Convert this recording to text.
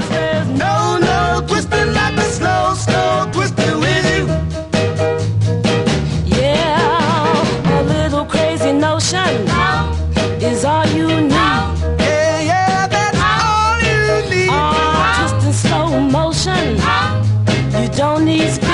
There's no twisting like a slow, slow twisting with you. Yeah, a little crazy notion is all you need. Yeah, that's all you need. Twist in slow motion. You don't need